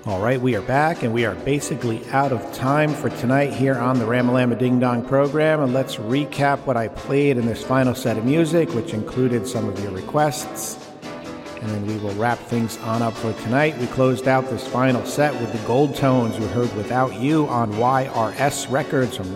All right, we are back, and we are basically out of time for tonight here on the Ramalama Ding Dong program. And let's recap what I played in this final set of music, which included some of your requests. And then we will wrap things on up for tonight. We closed out this final set with the Gold Tones. We heard Without You on YRS Records from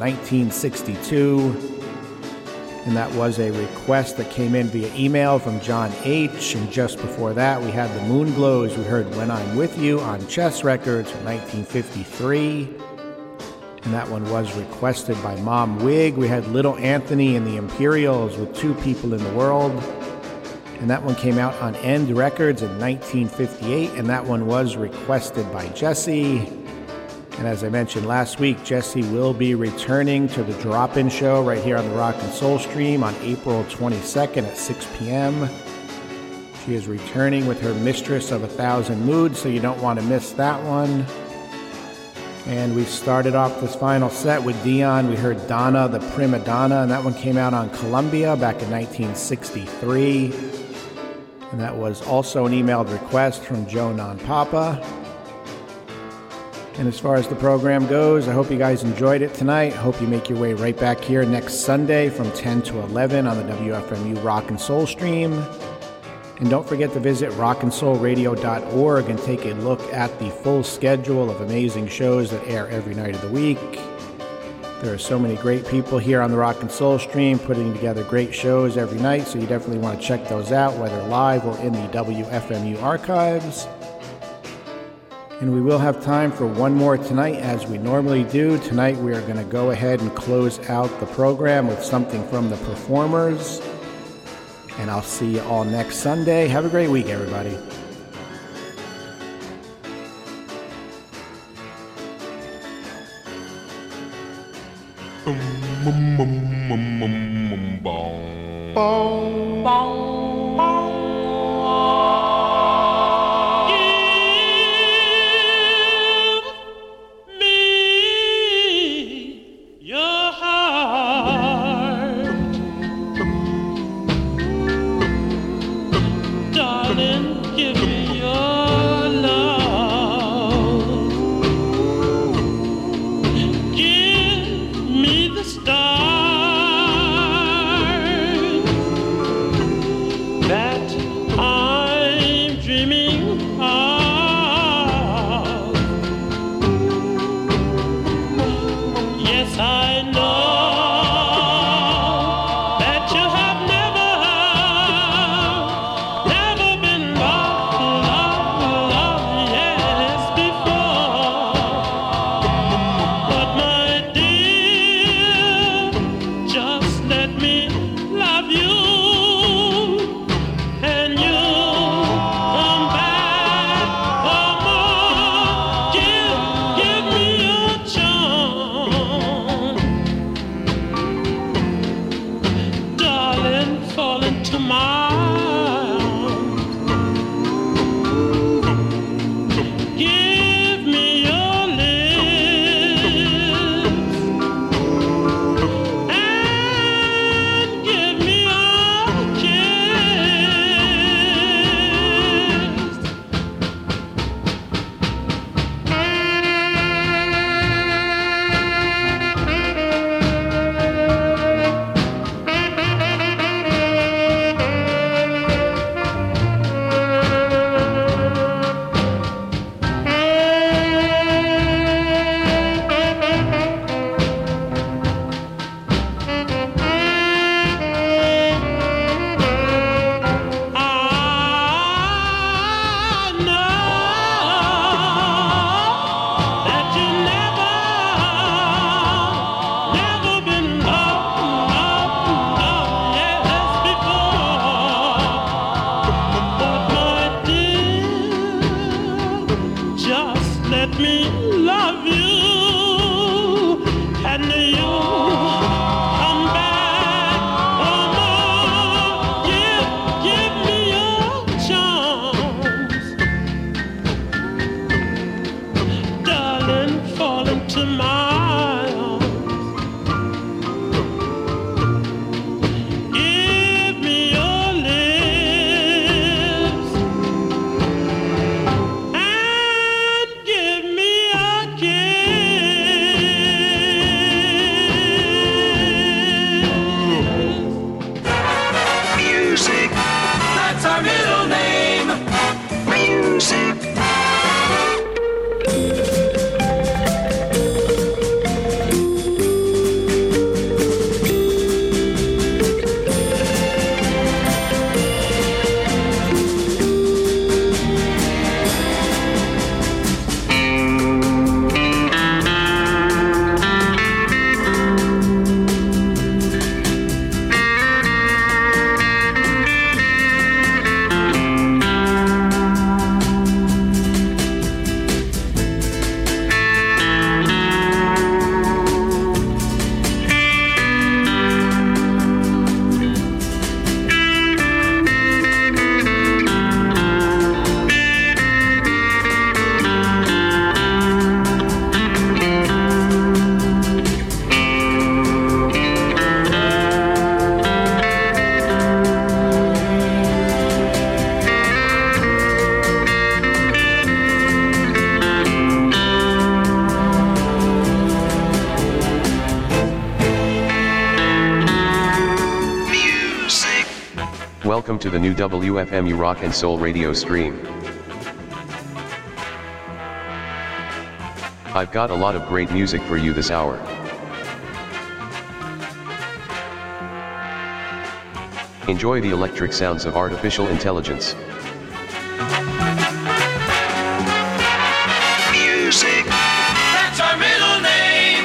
1962. And that was a request that came in via email from John H. And just before that, we had the Moonglows. We heard When I'm With You on Chess Records from 1953. And that one was requested by Mom Wig. We had Little Anthony and the Imperials with Two People in the World. And that one came out on End Records in 1958. And that one was requested by Jesse. And as I mentioned last week, Jessie will be returning to the Drop-In Show right here on the Rock and Soul Stream on April 22nd at 6 p.m. She is returning with her Mistress of 1,000 Moods, so you don't want to miss that one. And we started off this final set with Dion. We heard Donna, the Prima Donna, and that one came out on Columbia back in 1963. And that was also an emailed request from Joe Non-Papa. And as far as the program goes, I hope you guys enjoyed it tonight. I hope you make your way right back here next Sunday from 10 to 11 on the WFMU Rock and Soul Stream. And don't forget to visit rockandsoulradio.org and take a look at the full schedule of amazing shows that air every night of the week. There are so many great people here on the Rock and Soul Stream putting together great shows every night, so you definitely want to check those out, whether live or in the WFMU archives. And we will have time for one more tonight, as we normally do. Tonight we are going to go ahead and close out the program with something from the Performers. And I'll see you all next Sunday. Have a great week, everybody. Yeah. Welcome to the new WFMU Rock and Soul radio stream. I've got a lot of great music for you this hour. Enjoy the electric sounds of artificial intelligence. Music. That's our middle name.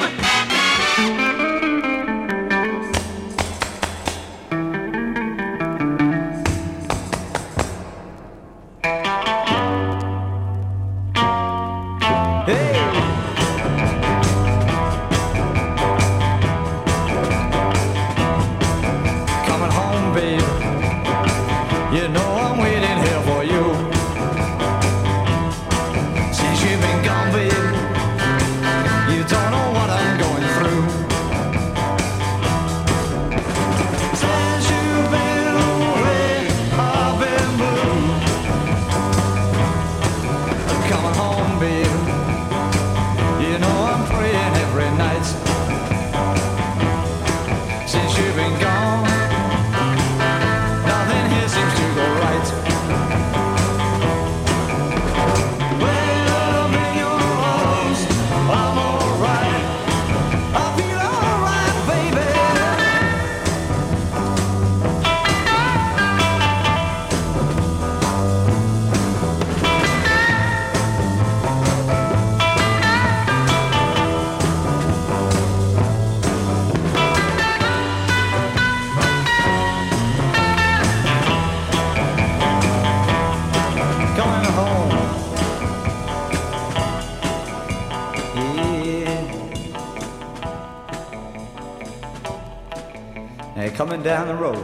Coming down the road,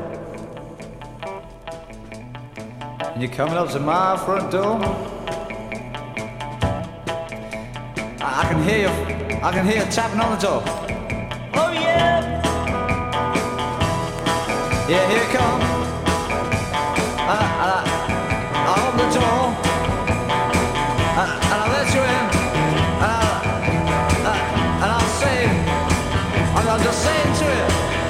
and you're coming up to my front door. I can hear you tapping on the door. Oh yeah, yeah, here it comes. I open the door, and I let you in, and I'll say, I'm just saying to you.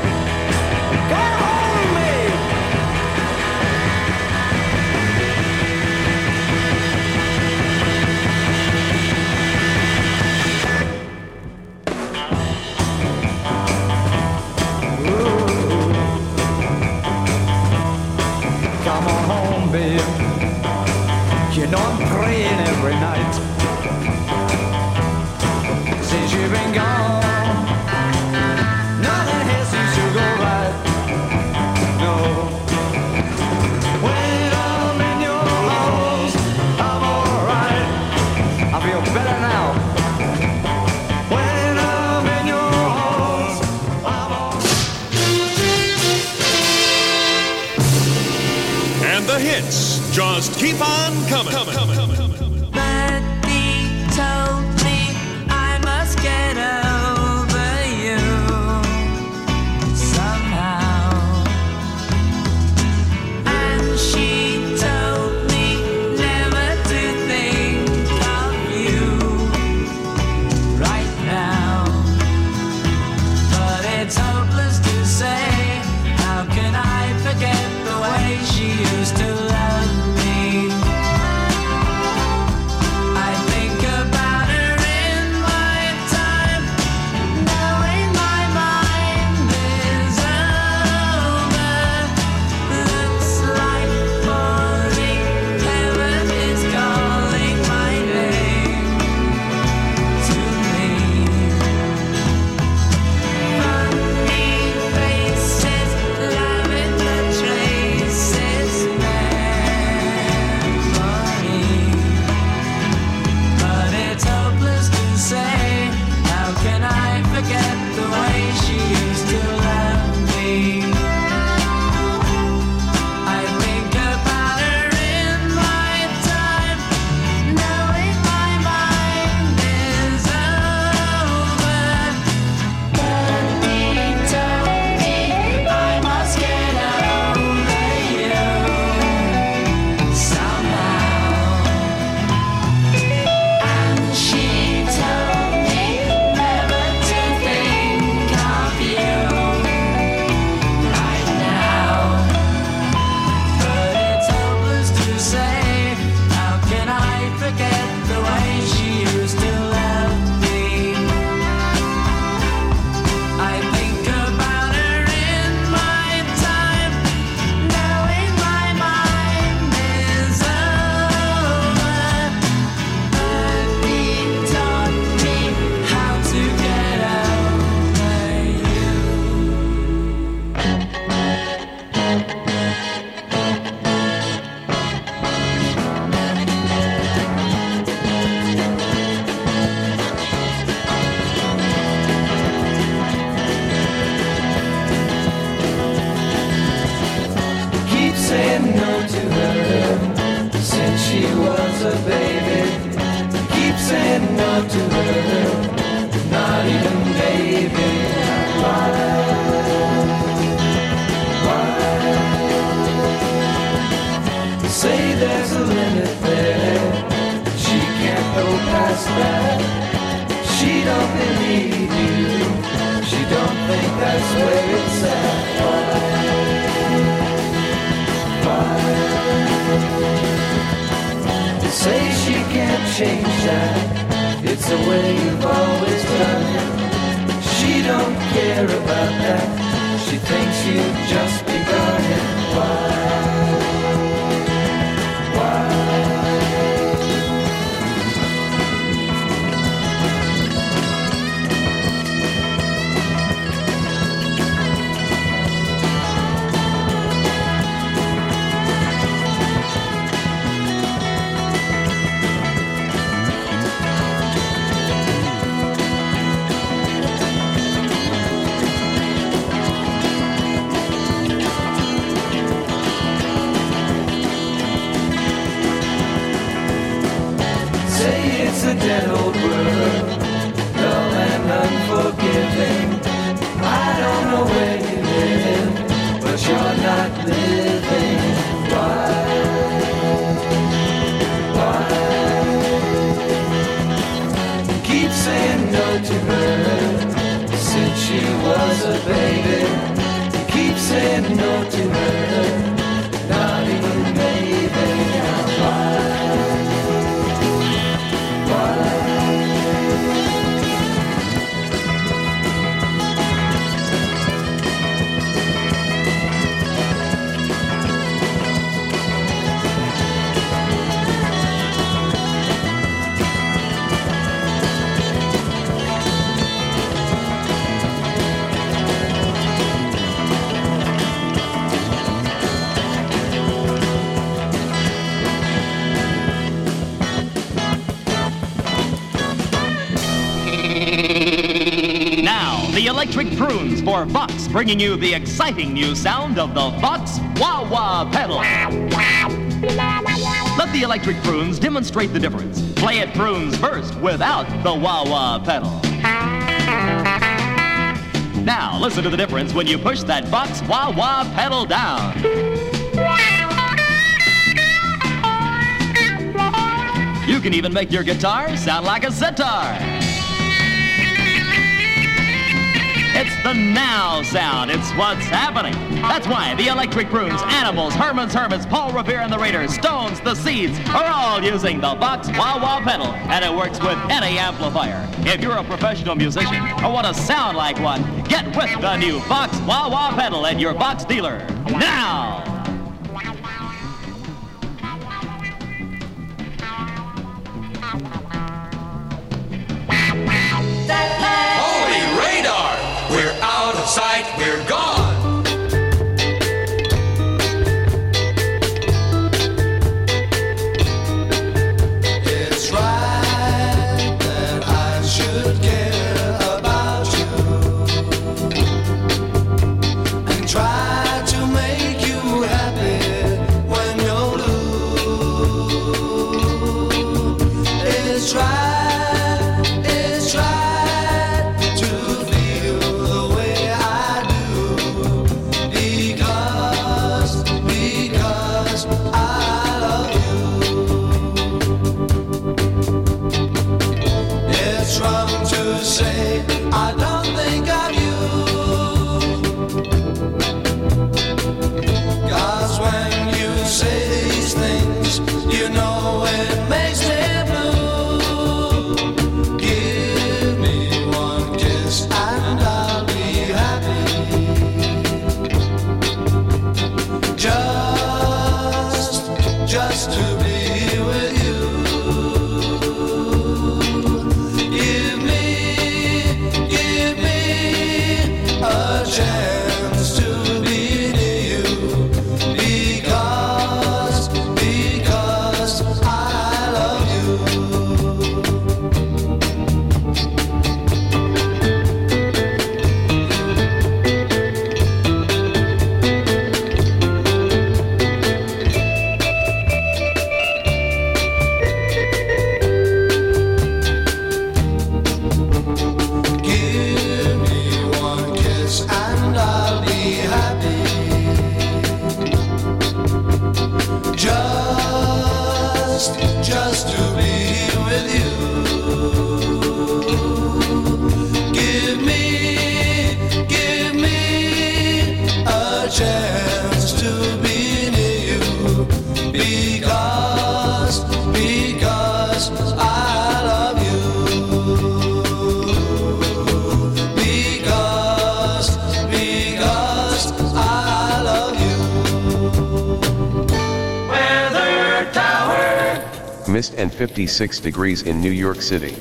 Come on home, babe. You know I'm praying every night since you've been gone. Nothing here seems to go right. No. When I'm in your arms, I'm alright. I feel better now. When I'm in your arms, I'm alright. And the hits just keep on coming. Birdie told me I must get over you somehow, and she told me never to think of you right now. But it's hopeless to say, how can I forget the way she used to love me? no to her, not even maybe. Why? Say there's a limit there, she can't go past that. She don't believe you, she don't think that's where it's at. Why? To say she can't change that, it's the way you've always done it. She don't care about that, she thinks you've just begun it. Why? A dead old world, dull and unforgiving. I don't know where you live, but you're not living. Why? Keep saying no to her since she was a baby. Keep saying no to her, not even maybe. Why? The Electric Prunes for Vox, bringing you the exciting new sound of the Vox Wah-Wah pedal. Let the Electric Prunes demonstrate the difference. Play it prunes first without the Wah-Wah pedal. Now, listen to the difference when you push that Vox Wah-Wah pedal down. You can even make your guitar sound like a sitar. It's the now sound. It's what's happening. That's why the Electric Prunes, Animals, Herman's Hermits, Paul Revere and the Raiders, Stones, the Seeds are all using the Vox Wah-Wah pedal, and it works with any amplifier. If you're a professional musician or want to sound like one, get with the new Vox Wah-Wah pedal at your Vox dealer now. We're out of sight, we're gone. It's right that I should care about you and try to make you happy when you're blue. It's right. Give me because I love you. Because I love you. Weather Tower. Mist and 56 degrees in New York City.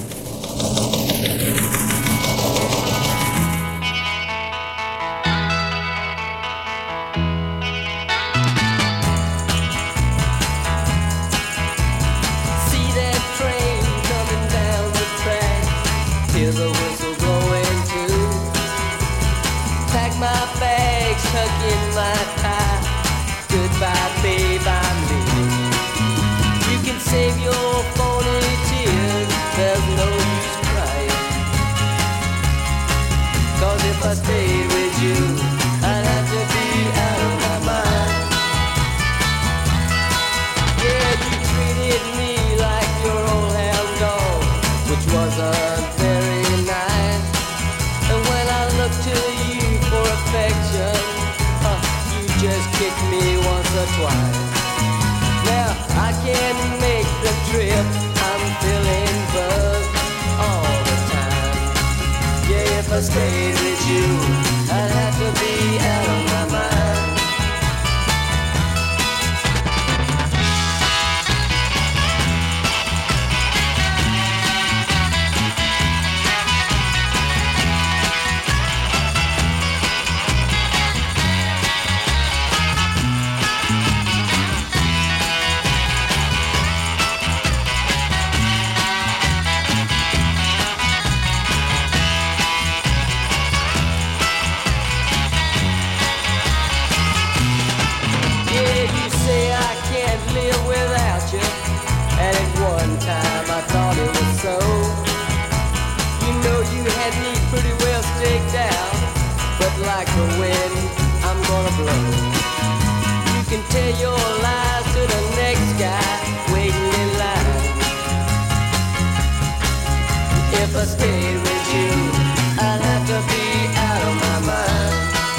If I stayed with you, I'd have to be out of my mind. Yeah, you treated me like your old hound dog, which wasn't very nice. And when I looked to you for affection, you just kicked me once or twice. Now I can't make the trip, I'm feeling buzzed all the time. Yeah, if I stayed with you, I'd have to be out of my mind. Like the wind, I'm gonna blow. You can tell your lies to the next guy waiting in line. If I stayed with you, I'd have to be out of my mind.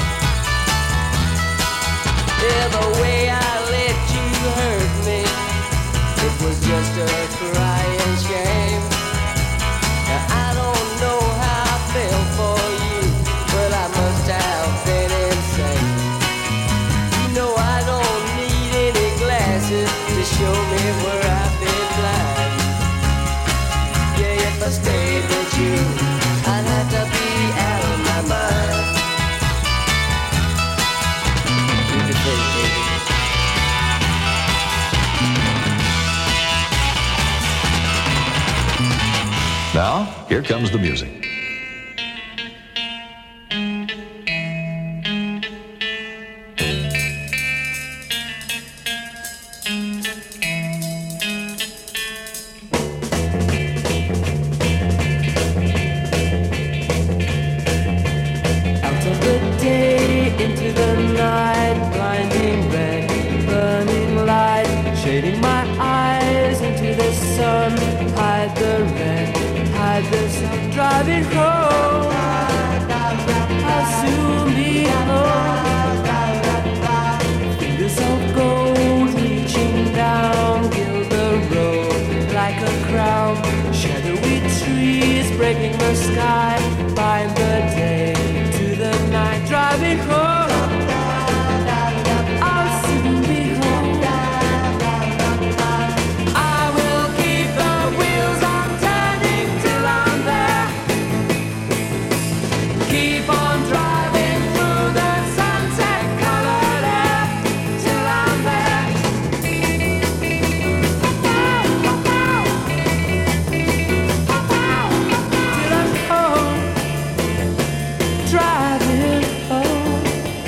Yeah, the way I let you hurt me, it was just a crying shame. Now I don't know how I felt for you, but I must have been insane. You know I don't need any glasses to show me where I've been blind. Yeah, if I stayed with you, I'd have to be out of my mind. Do the thing, baby. Now, here comes the music. Driving home, I'll soon be home. Fingers of gold reaching down, gild the road like a crown. Shadowy trees breaking the sky, bind the day to the night. Driving home, I'll soon be home. I will keep the wheels on turning till I'm there. Keep on driving through the sunset-colored air till I'm there. Till I'm home, driving home.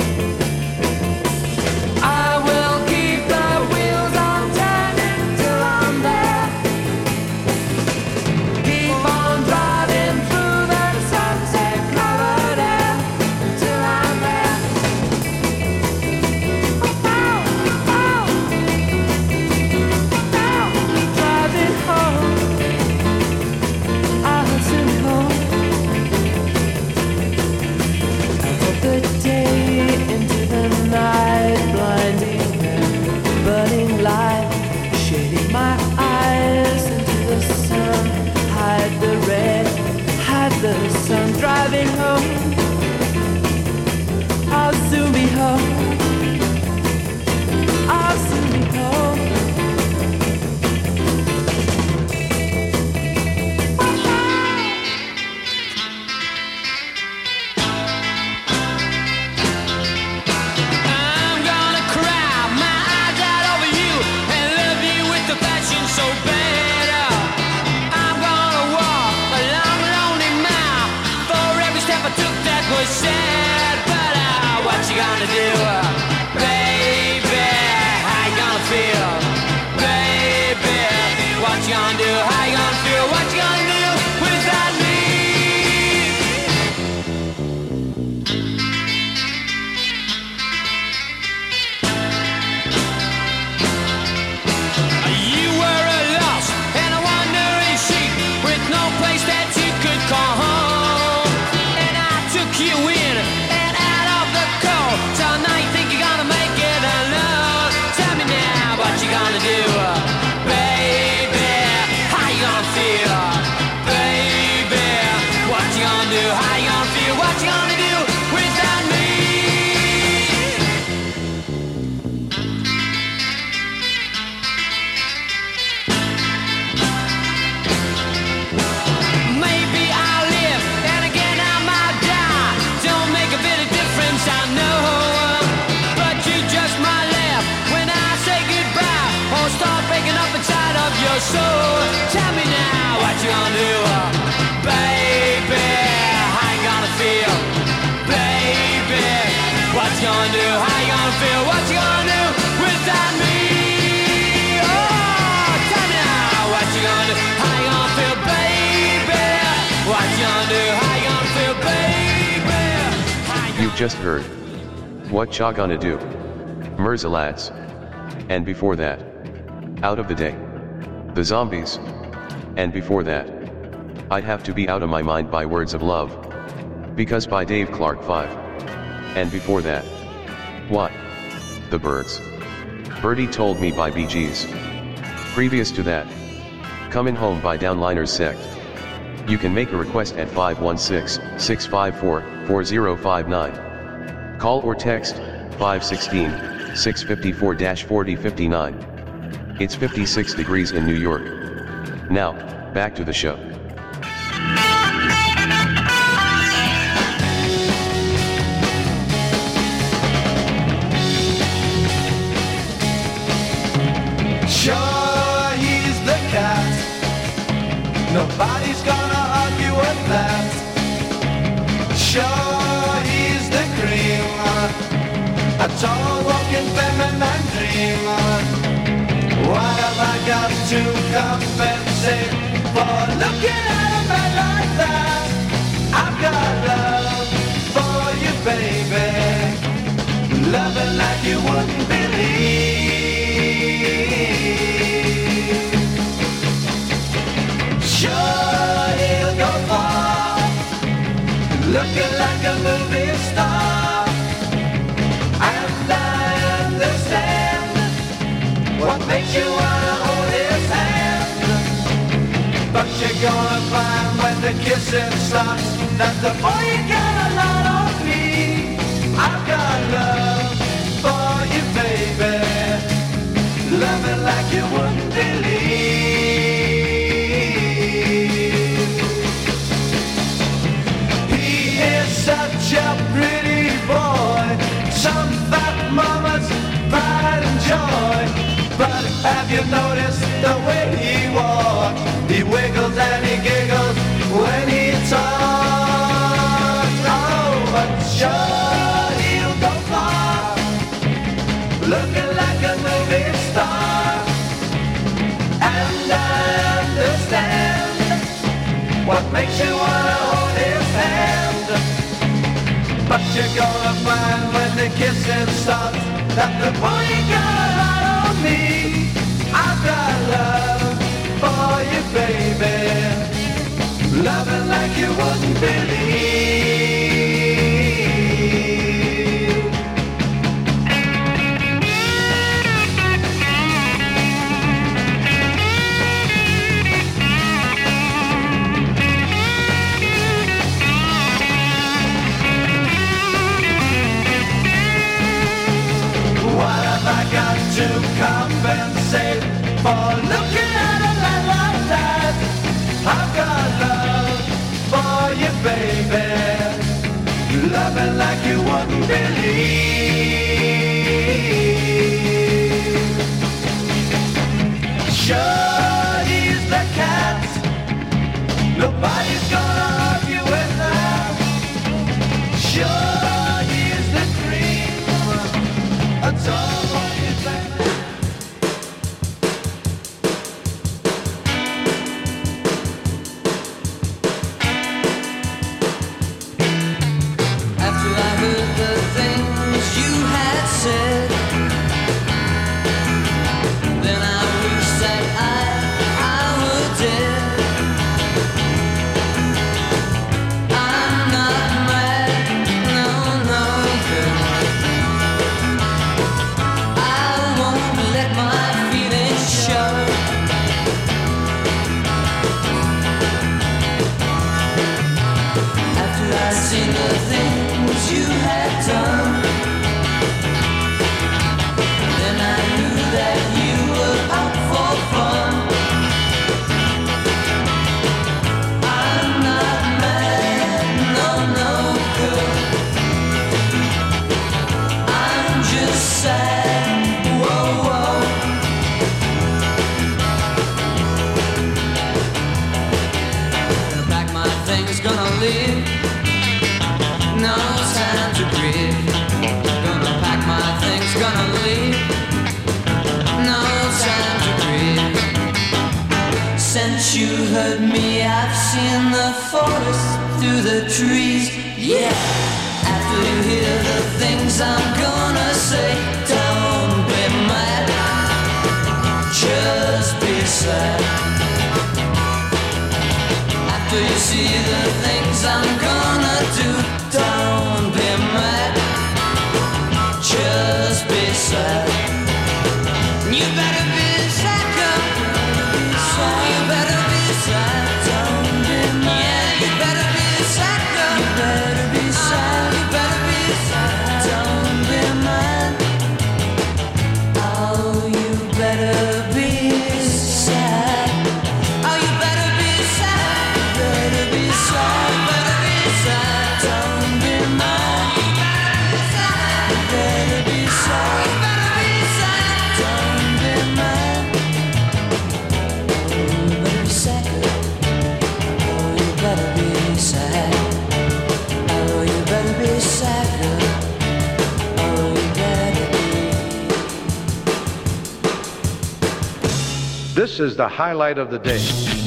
just heard What Cha Gonna Do, Mirza Lads. And before that, Out of the Day, The Zombies. And before that, I'd Have to Be Out of My Mind by Words of Love, Because by Dave Clark 5. And before that, What? The Birds. Birdie Told Me by Bee Gees. Previous to that, Comin' Home by Downliners Sect. You can make a request at 516-654-4059. Call or text 516-654-4059. It's 56 degrees in New York. Now, back to the show. Sure, he's the cat. Nobody's gonna argue with that. Sure, he's the cream. A tall, walking feminine dream. What have I got to compensate for looking at a man like that? I've got love for you, baby. Loving like you wouldn't believe. Sure, he'll go far, looking like a movie star. And I understand what makes you wanna hold his hand. But you're gonna find when the kissing starts that the boy you got a lot on me. I've got love for you, baby. Loving like you wouldn't believe. Such a pretty boy, some fat mama's pride and joy. But have you noticed the way he walks? He wiggles and he giggles when he talks. Oh, but sure he'll go far, looking like a movie star. And I understand what makes you wanna hold his hand. But you're gonna find when the kissing starts that the boy ain't got a lot on me. I've got love for you, baby. Loving like you wouldn't believe. I got to compensate for looking at a man like that. I've got love for you, baby. Loving like you wouldn't believe. Sure, he's the cat. Nobody's gonna argue with that. Sure, he's the cream. That's all. You heard me, I've seen the forest through the trees. Yeah, after you hear the things I'm gonna say? Don't be mad, just be sad. After you see the things I'm gonna do, don't be mad, just be sad. You better be sad, girl. You better be sad. Don't be mad. Yeah, you better be sad, girl. You better be sad. You better be sad. Don't be mad. Oh, you better be sad. Oh, you better be sad. You better be sad. You better be sad. Don't be mad. You better be sad. You better be sad. You better be sad. Don't be mad. Oh, you better be sad. Oh, you better be sad. Oh, you better be sad, girl. Oh, you better be. This is the highlight of the day.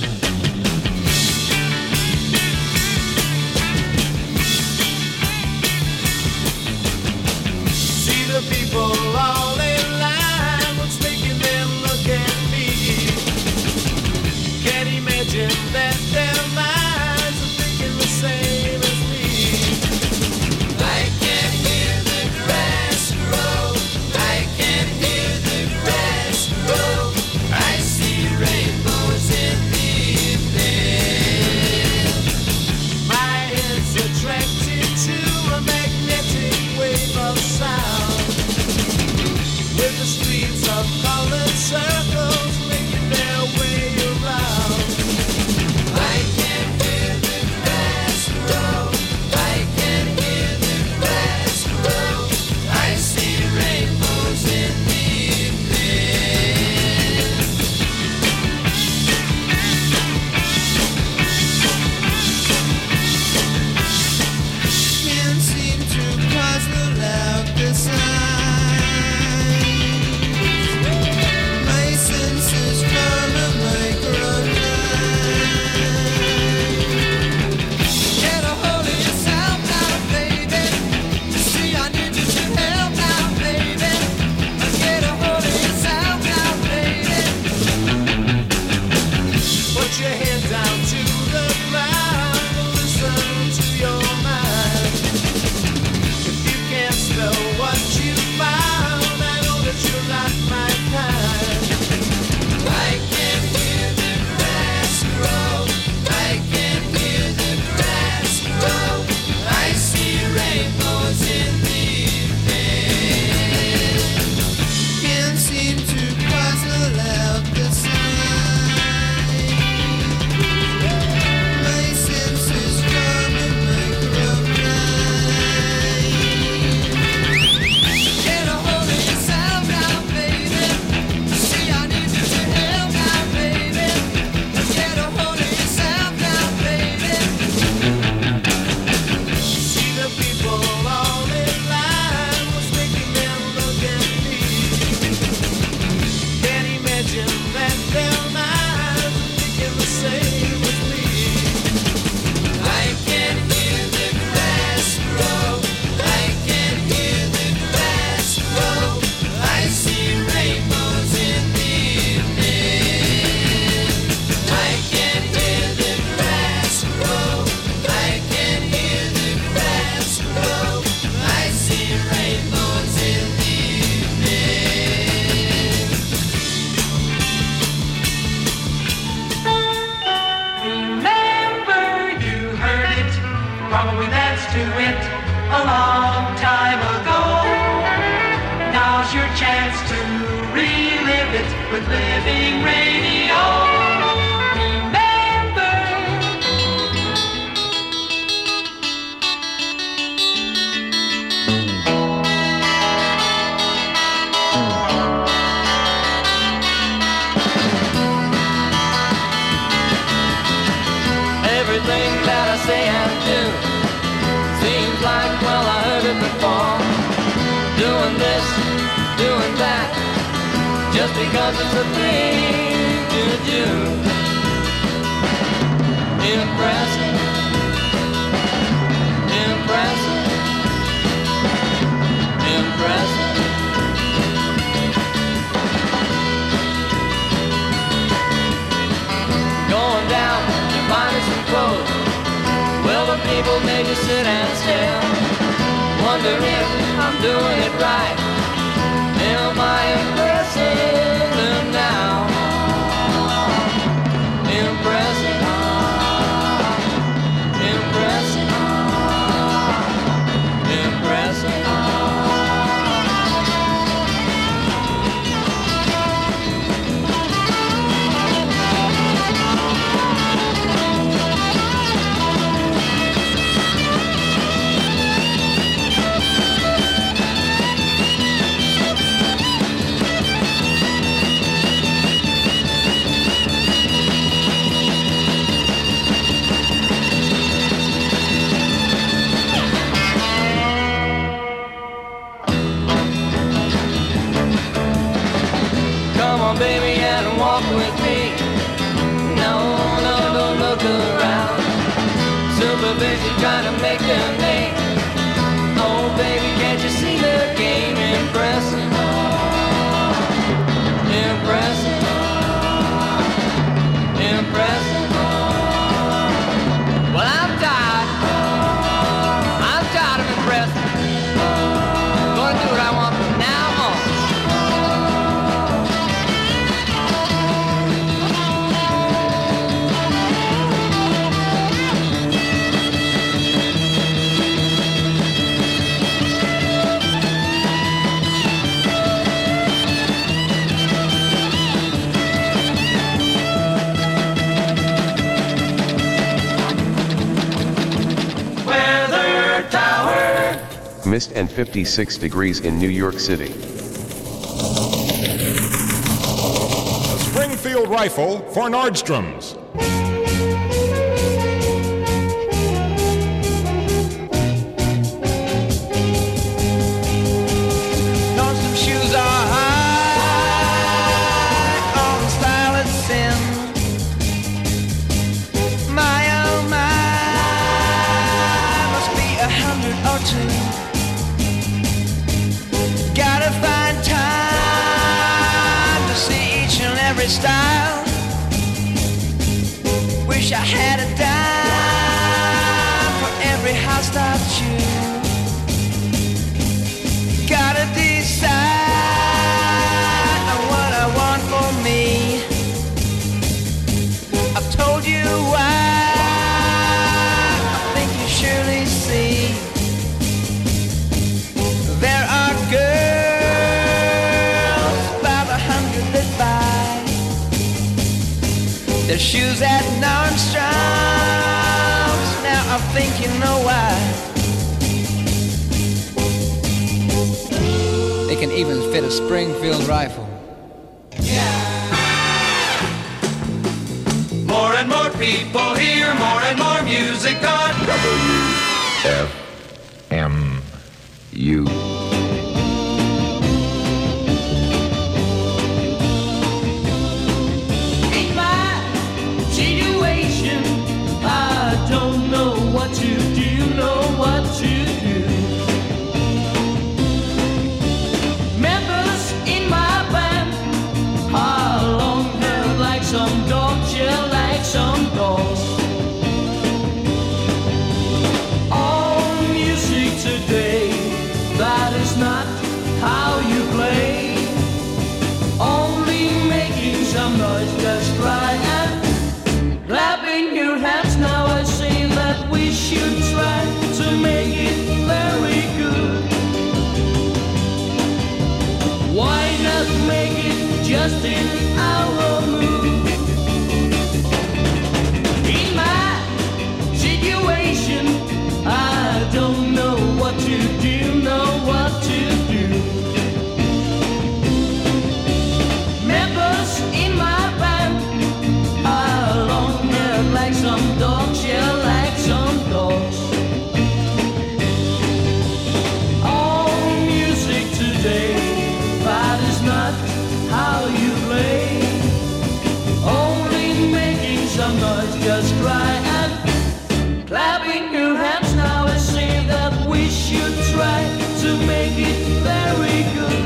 See the people all in line, what's making them look at me? Can't imagine that their minds are thinking the same as me. I can hear the grass grow, I can hear the grass grow, I see rainbows in the evening. My head's attracted to a magnetic wave of sound, with the streets of colored circles making their way around. I can hear the grass grow, I can hear the grass grow, I see rainbows in the evening. Can't seem to puzzle out the signs. My senses form a microline. Get a hold of yourself now, baby. See, I need you to help now, baby. Get a hold of yourself now, baby. Put your head down to the ground and listen to your mind. If you can't spell what you found, I know that you're not my kind. I can hear the grass grow, I can hear the grass grow, I see rainbows in the evening. Can't seem to puzzle out the sign. My senses form a microline. Get a hold of yourself now, baby. See, I need you to help now, baby. Get a hold of yourself now, baby. See the people all in line, what's making them look at me? Can't imagine that their minds are thinking the same as me. I can hear the grass grow, I can hear the grass grow, I see rainbows in the evening. I can hear the grass grow, I can hear the grass grow, I see rainbows in the evening. Remember, you heard it, probably that's to it, a long time ago. Now's your chance to relive it with Living Radio. Remember. Everything that I say and do seems like, well, I heard it before. Doing this, doing that, just because it's a thing to do. Impressive, impressive. pose. Well, the people may just sit and stare, wonder if I'm doing it right. Am I impressing them now? Impressing, impressing, impressing. Baby, and walk with me. No, no, don't look around. Super busy trying to make their name. Oh, baby, can't you see the game? Impressing, impressing, impressing. Well, I'm tired of impressing. I'm gonna do what I want from now on. Mist and 56 degrees in New York City. A Springfield rifle for Nordstrom's. Nordstrom shoes are high on style and sin. My oh my, must be 100 or 2. Gotta find time to see each and every style. Wish I had a dime for every high-style shoe. Gotta decide on what I want for me. I've told you why, I think you surely see. There are girls about 100 that buy their shoes at Nordstrom's. Now I think you know why. They can even fit a Springfield rifle. More and more people hear more and more music on WFMU. Just right and clapping your hands. Now I say that we should try to make it very good. Why not make it just in our mood? In my situation, I don't know what to do, know what to do. Members in my like some dogs, yeah, like some dogs. All music today, that is not how you play. Only making some noise, just cry and clapping your hands. Now I say that we should try to make it very good.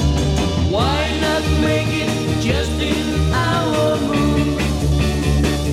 Why not make it just in our mood?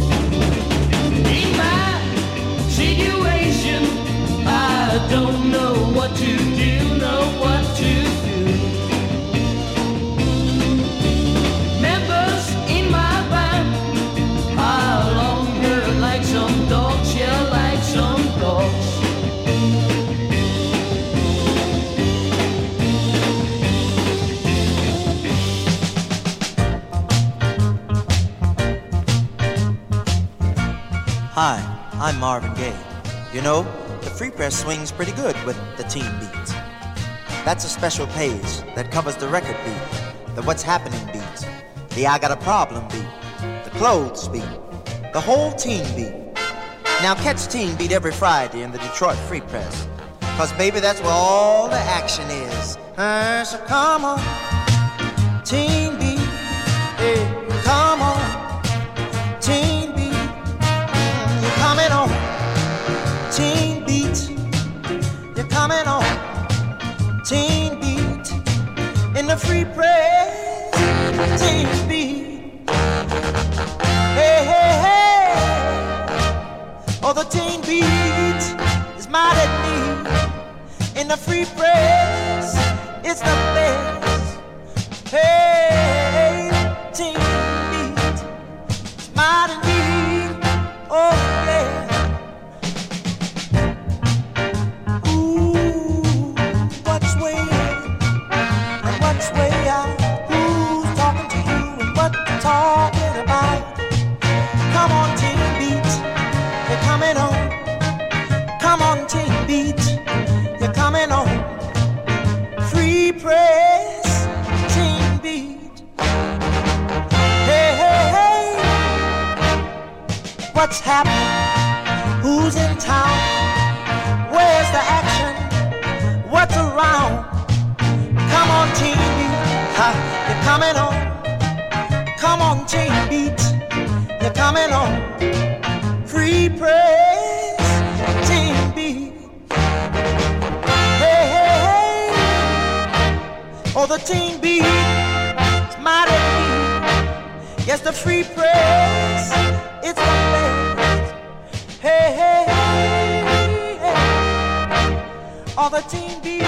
Hi, I'm Marvin Gaye. You know, the Free Press swings pretty good with the teen beats. That's a special page that covers the record beat, the what's happening beat, the I got a problem beat, the clothes beat, the whole teen beat. Now catch Teen Beat every Friday in the Detroit Free Press, 'cause baby, that's where all the action is. So come on, Teen Beat, hey, come on, Teen Beat, you're coming on, Teen Beat, you're coming on, Teen Beat, in the Free Press, Teen Beat, hey, hey, hey, oh, the Teen Beat is mighty neat, in the Free Press, it's the best, hey, Teen Beat, it's mighty neat, oh yeah. Ooh, what's way in and what's way out? Who's talking to you and what you're talking about? Come on, Teen Beat, you're coming on. Come on, Teen Beat, you're coming on. Free Press, Teen Beat. Hey, hey, hey, what's happening? Who's in town? Where's the action? What's around? Come on, Teen Beat, ha, you're coming on. Come on, Teen Beat, you're coming on. Free Press, Teen Beat. Hey, hey, hey, oh, the Teen Beat is mighty neat. Yes, the Free Press, it's the best. Hey, hey, hey, hey, oh, the Teen Beat.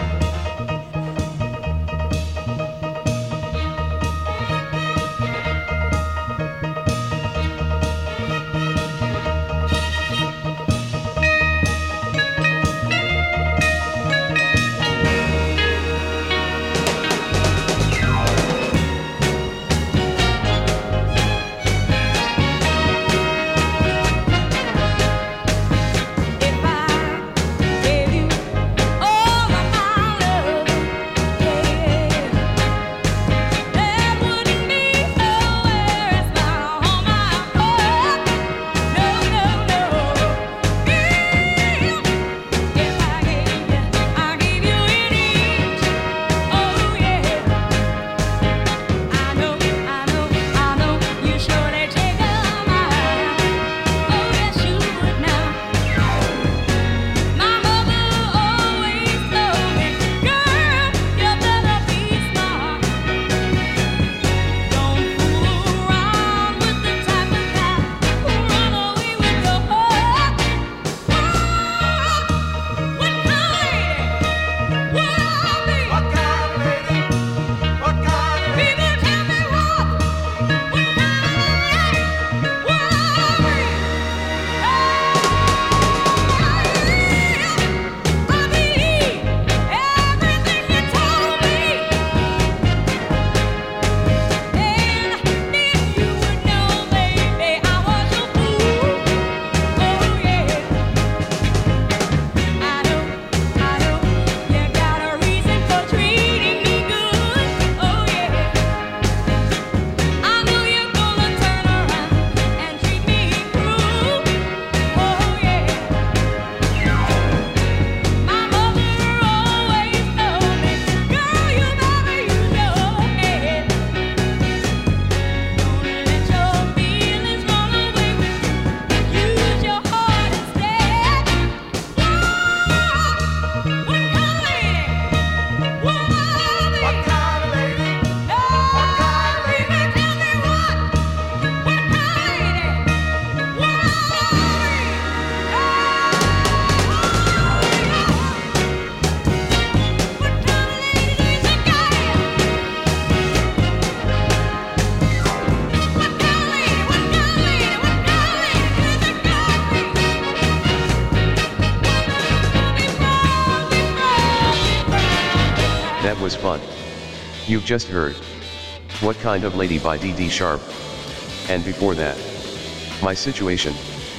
Was fun. You've just heard What Kind of Lady by Dee Dee Sharp. And before that, My Situation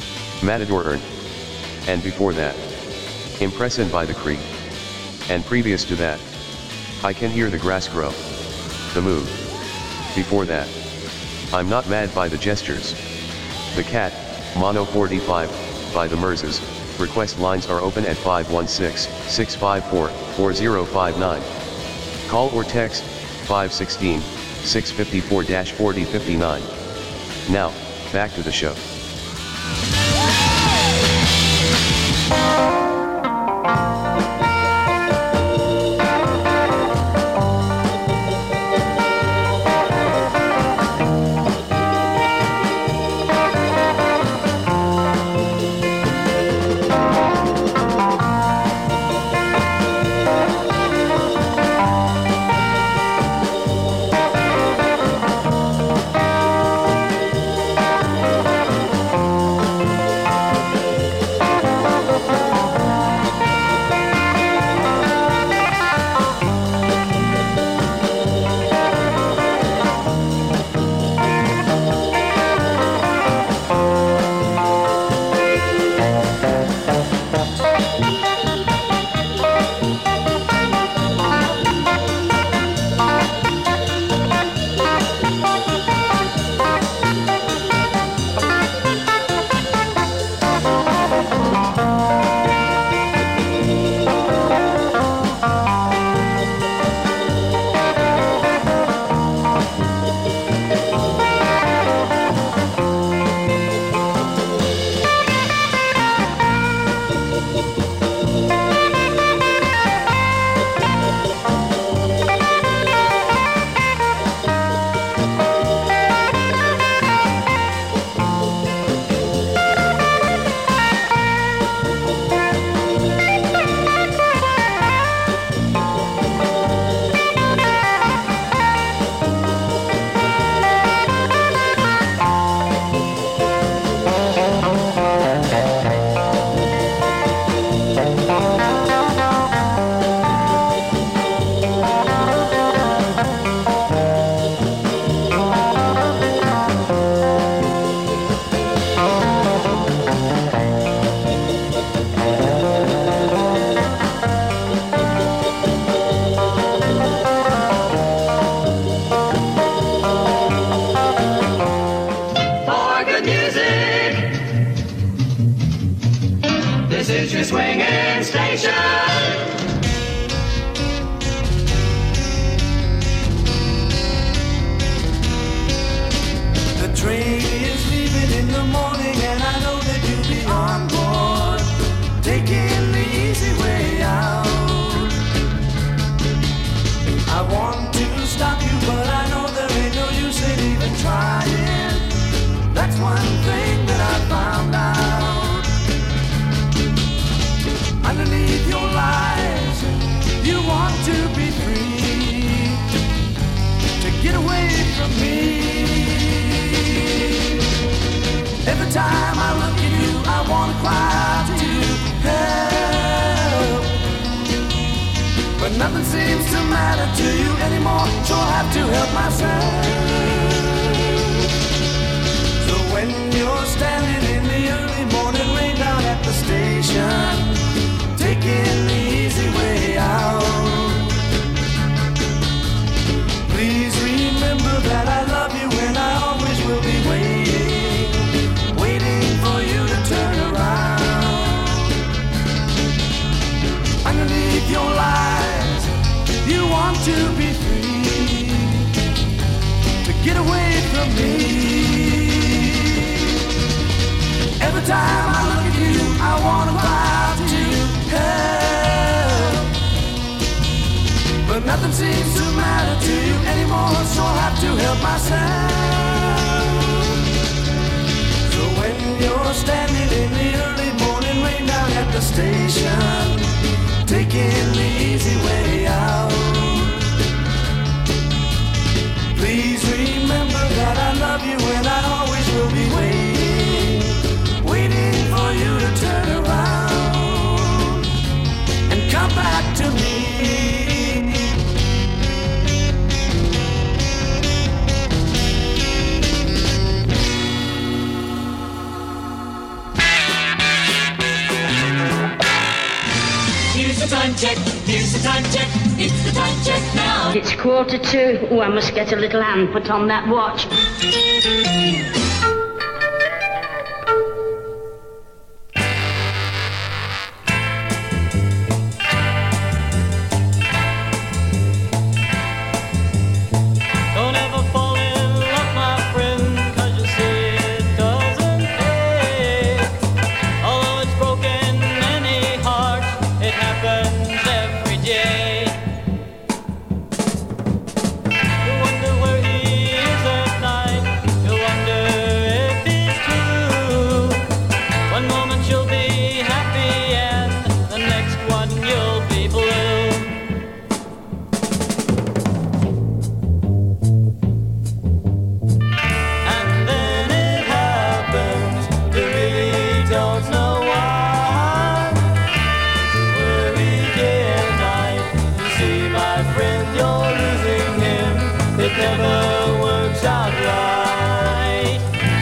Matador Earn. And before that, Impression by the Creek. And previous to that, I Can Hear the Grass Grow. The Move. Before that, I'm Not Mad by the Gestures. The Cat, Mono 45, by the Merzes. Request lines are open at 516-654-4059. Call or text 516-654-4059. Now, back to the show. time check, here's the time check, it's the time check now. It's 1:45. Oh, I must get a little hand put on that watch. Don't ever fall in love, my friend, 'cause you see it doesn't pay. Although it's broken many hearts, it happens every day. You wonder where he is at night. You wonder if he's true. One moment you'll be happy and the next one you'll be blue. And then it happens, you really don't know why. Worry day and night, you see my friend, you're losing him. It never works out right.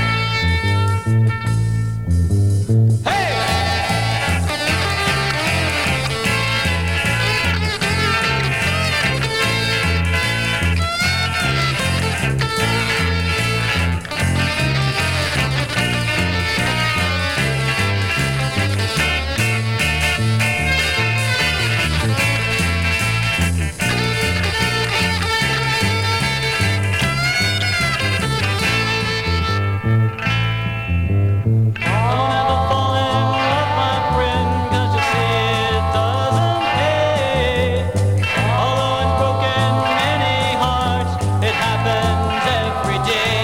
Don't ever fall in love, my friend, 'cause you see it doesn't pay. Although it's broken many hearts, it happens every day.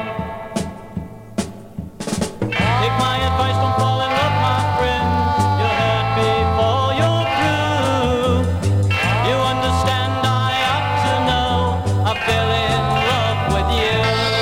Take my advice, don't fall in love, my friend. You're hurt before you're through. You understand, I ought to know. I fell in love with you.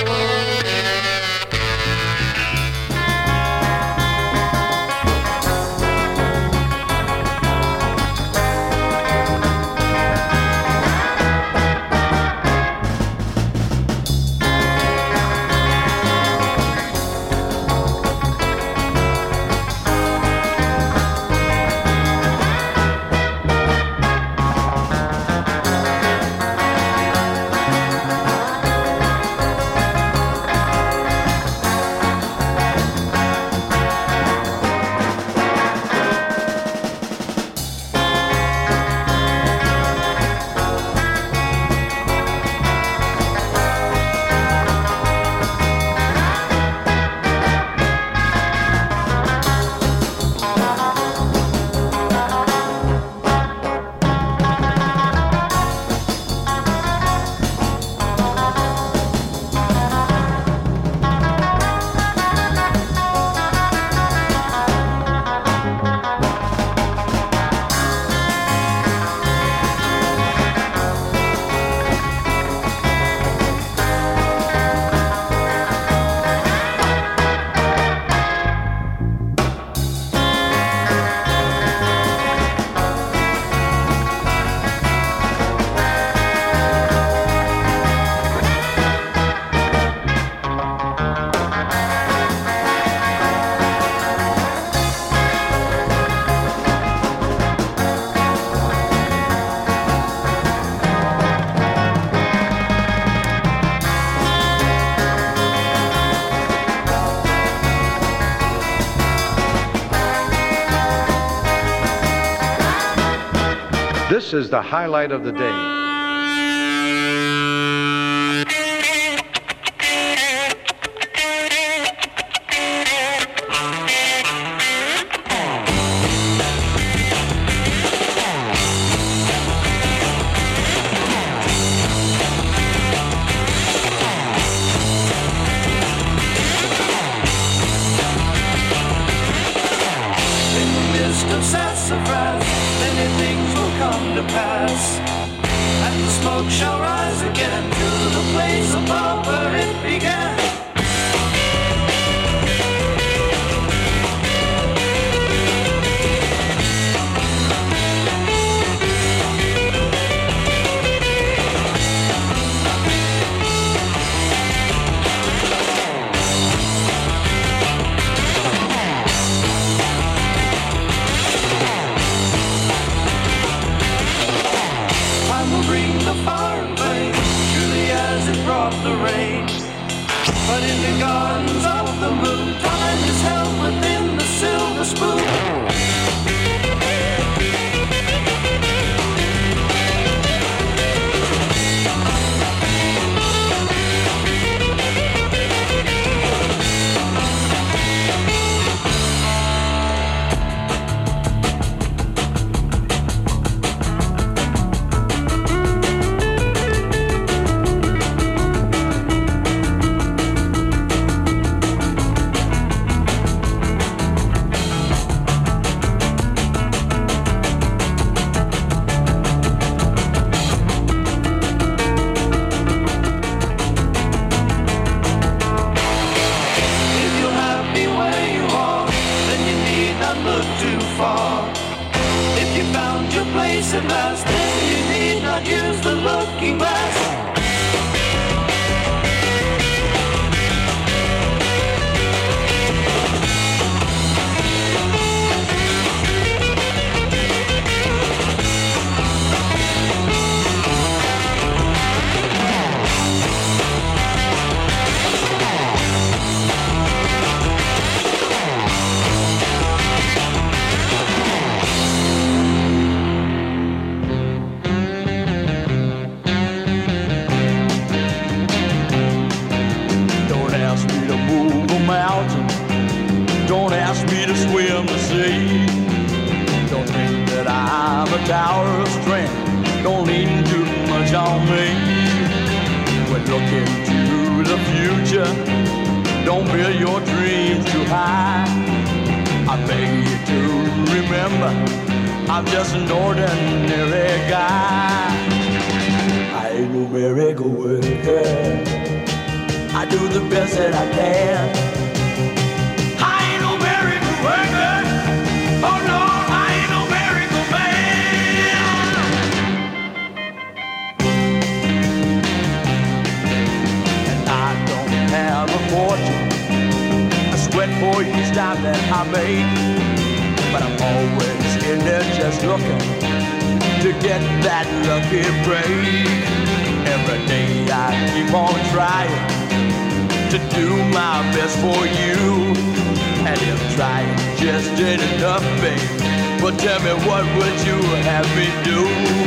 This is the highlight of the day. In the midst of sad surprise, many things will come to pass. And the smoke shall rise again to the place above where it began. far. If you found your place at last, then you need not use the looking glass. Don't ask me to swim the sea. Don't think that I'm a tower of strength. Don't lean too much on me. When looking to the future, don't build your dreams too high. I beg you to remember, I'm just an ordinary guy. I ain't no miracle worker. I do the best that I can. Oh no, I ain't no miracle man. And I don't have a fortune. I sweat for each time that I make. But I'm always in there just looking to get that lucky break. Every day I keep on trying to do my best for you. And if trying just ain't enough, babe, well tell me, what would you have me do?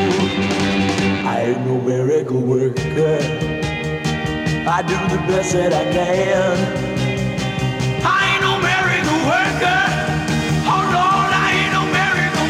I ain't no miracle worker. I do the best that I can. I ain't no miracle worker. Oh Lord, I ain't no miracle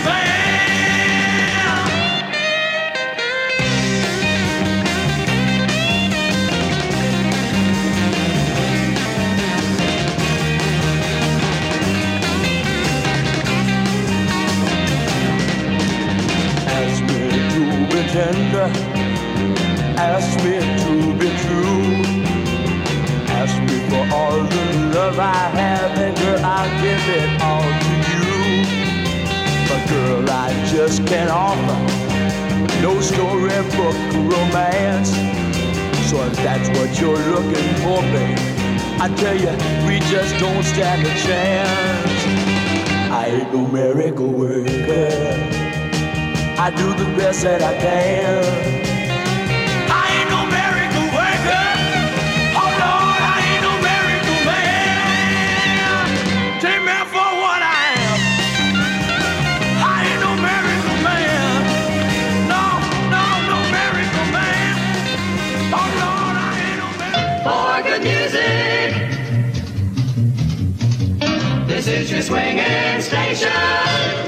Tender, ask me to be true. Ask me for all the love I have, and girl, I'll give it all to you. But girl, I just can't offer no storybook romance. So if that's what you're looking for, babe, I tell you, we just don't stand a chance. I ain't no miracle worker. I do the best that I can. I ain't no miracle worker. Oh Lord, I ain't no miracle man. Take me for what I am. I ain't no miracle man. No, no, no miracle man. Oh Lord, I ain't no miracle. For good music, this is your swinging station.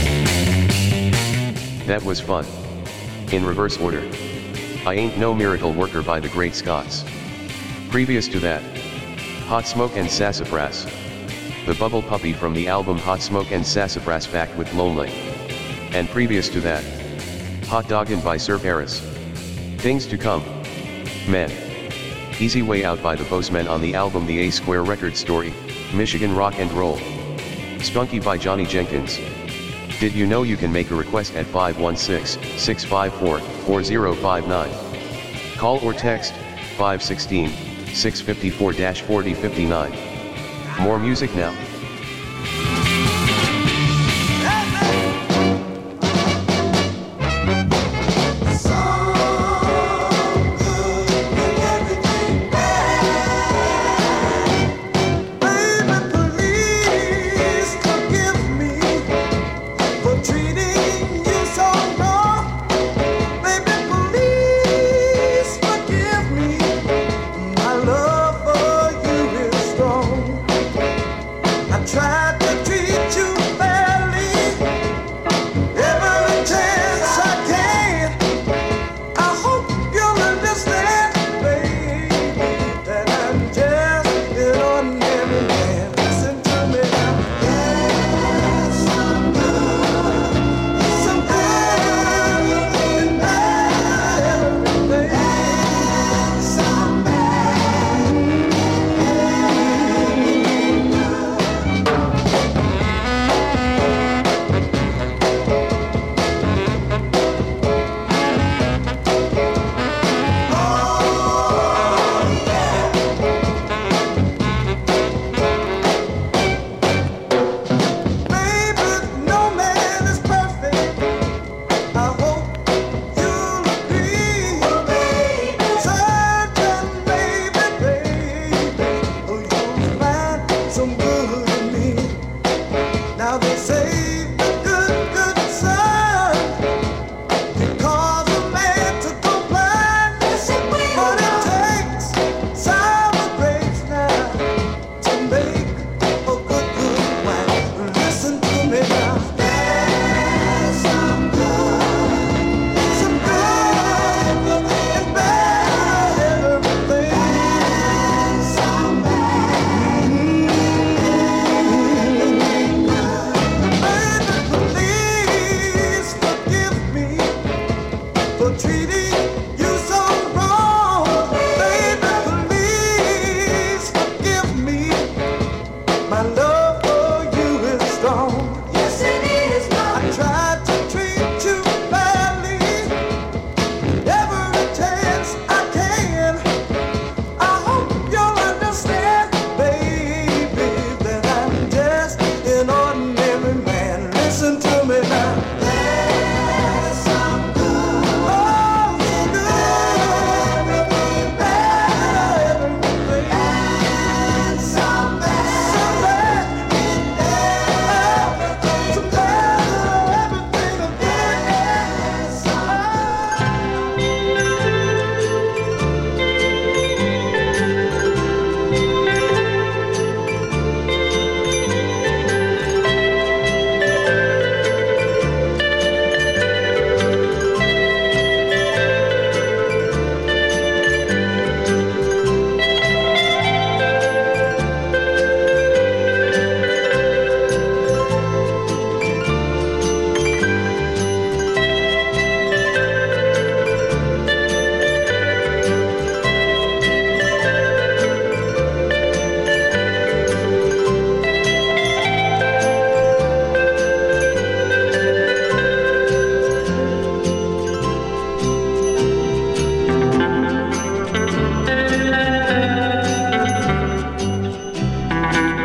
That was fun. In reverse order. I Ain't No Miracle Worker by the Great Scots. Previous to that, Hot Smoke and Sassafras. The Bubble Puppy from the album Hot Smoke and Sassafras back with Lonely. And previous to that, Hot Doggin' by Surf Harris. Things to come. Men. Easy Way Out by the Bozemen on the album The A Square Record Story, Michigan Rock and Roll. Spunky by Johnny Jenkins. Did you know you can make a request at 516-654-4059? Call or text 516-654-4059. More music now.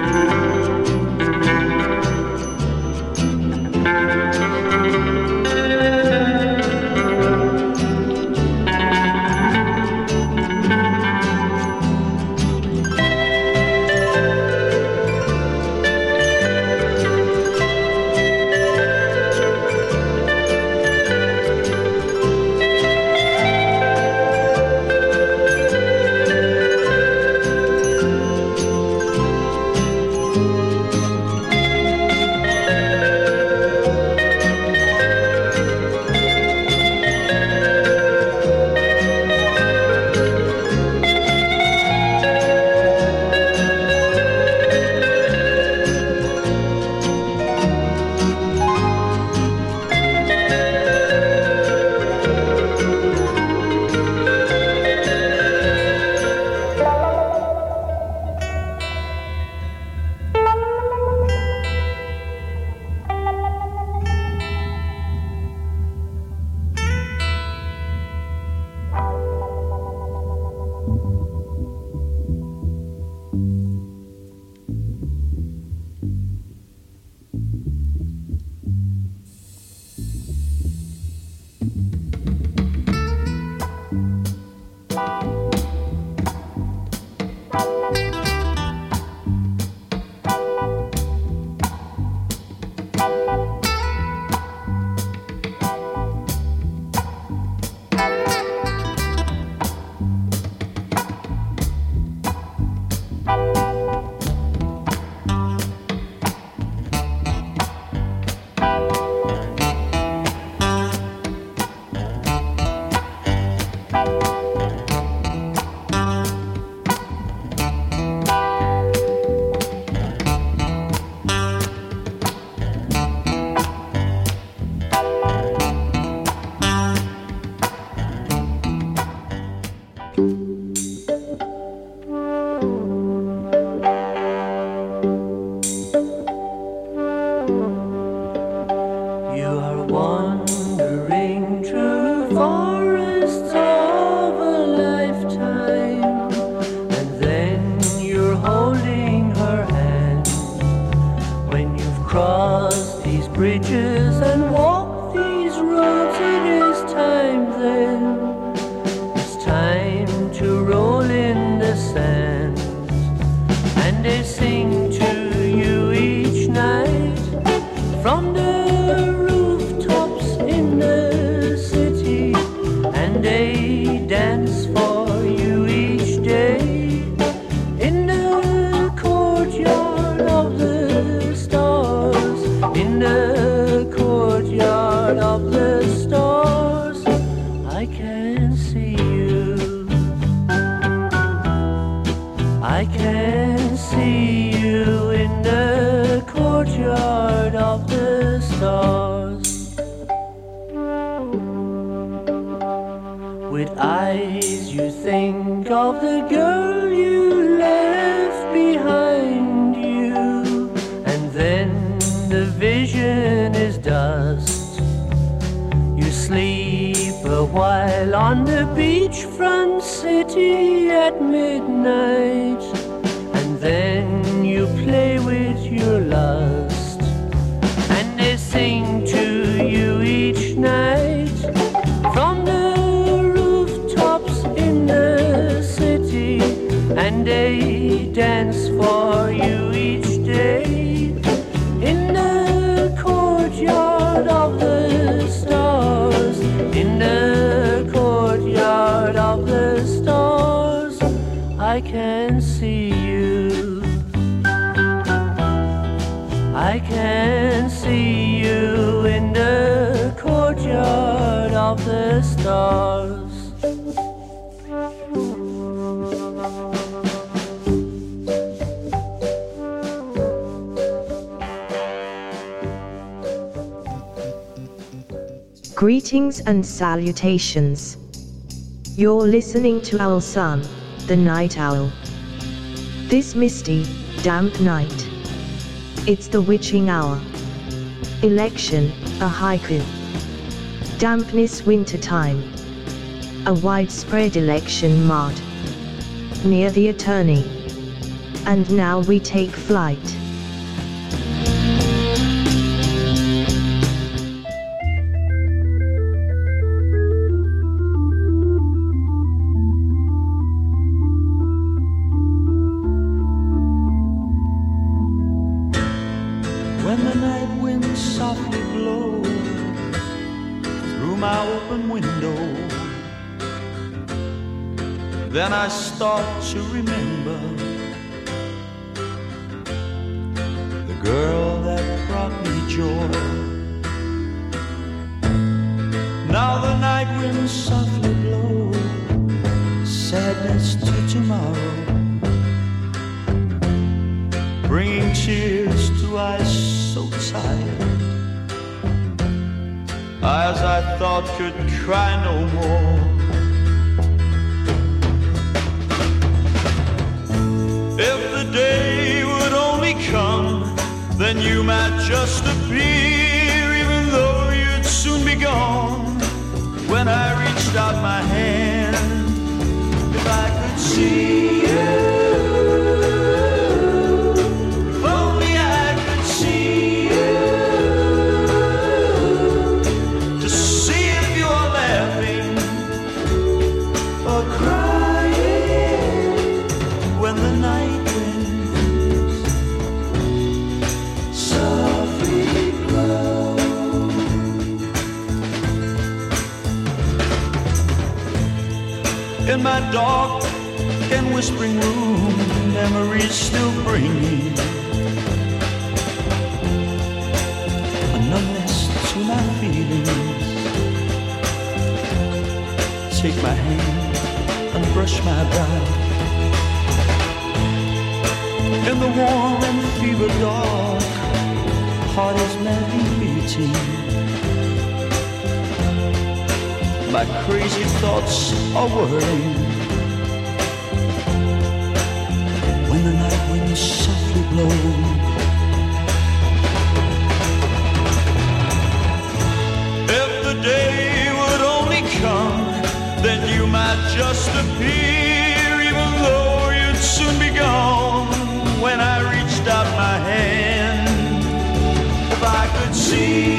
Greetings and salutations. You're listening to Owl Sun, the Night Owl. This misty, damp night. It's the witching hour. Election, a haiku. Dampness wintertime. A widespread election mud. Near the attorney. And now we take flight. When the night winds softly blow through my open window, then I start to remember the girl that brought me joy. Now the night winds softly blow sadness to tomorrow, bringing tears to eyes so tired, eyes I thought could cry no more. If the day would only come, then you might just appear, even though you'd soon be gone. When I reached out my hand, if I could see you, if only I could see you, to see if you're laughing or crying when the night winds softly blow. In my dark and whispering room, memories still bring me a numbness to my feelings. Take my hand and brush my brow. In the warm and fever dark, heart is madly beating. My crazy thoughts are whirling. When the night winds softly blow, if the day would only come, then you might just appear, even though you'd soon be gone. When I reached out my hand, if I could see